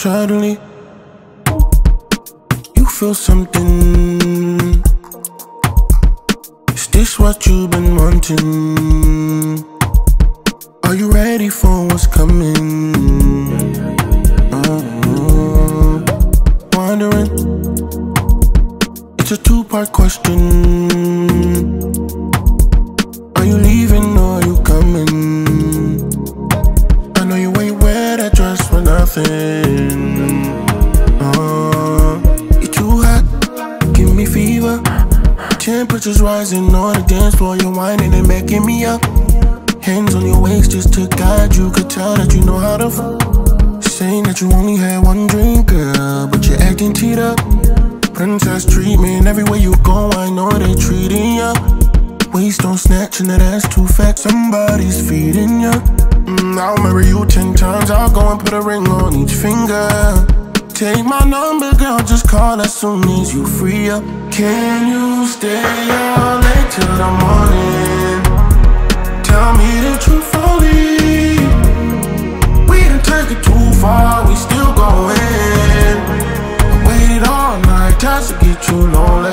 try to leave. You feel something. Is this what you've been wanting? Are you ready for what's coming? Wondering. It's a two-part question. Are you leaving or are you coming? I know you ain't wear that dress for nothing. You're too hot, give me fever. Temperature's rising on the dance floor. You're whining and backing me up. Hands on your waist just to guide you. Could tell that you know how to saying that you only had one drink, girl, but you're acting teed up. Princess treatment, everywhere you go, I know they're treating ya. Waist don't snatch and that ass too fat, somebody's feeding ya. I'll marry you 10 times, I'll go and put a ring on each finger. Take my number, girl, just call as soon as you free up. Can you stay out late till the morning? Tell me the truth, only. We done take it too far, we still going. I waited all night just to get you lonely.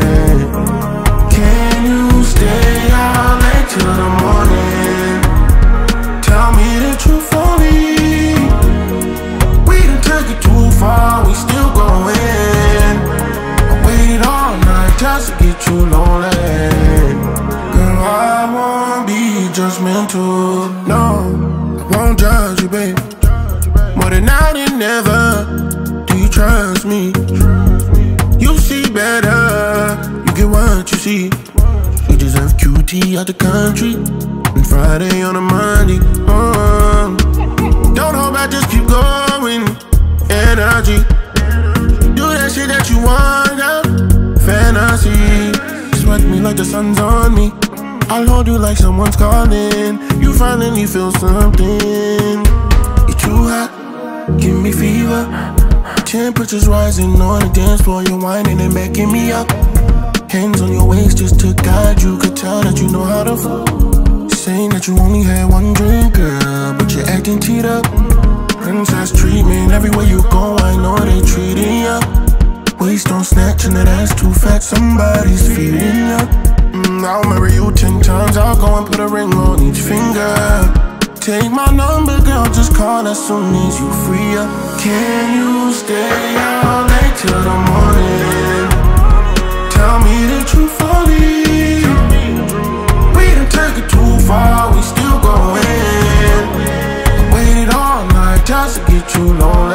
Can you stay out late till the morning? Tell me the truth, only. We done take it too far, we still going. I waited all night just to get you lonely. Girl, I won't be judgmental, no, I won't judge you, babe. More than now than never, do you trust me? You see better, you get what you see. You deserve QT out the country, and Friday on a Monday. Don't hold back, just keep going. Energy, do that shit that you want, girl. Fantasy, sweat me like the sun's on me. I'll hold you like someone's calling. You finally feel something. You're too hot, give me fever. Temperature's rising on the dance floor. You're whining and backing me up. Hands on your waist just to guide you. Could tell that you know how to saying that you only had one drink, girl, but you're acting teed up. Princess treatment, everywhere you go, I know they treating ya. Waist don't snatch and that ass too fat, somebody's feeding ya. I'll marry you 10 times, I'll go and put a ring on each finger. Take my number, girl, just call as soon as you free up. Can you stay out late till the morning? Tell me the truth, only. We done take it too far, we still going. I waited all night just to get you lonely.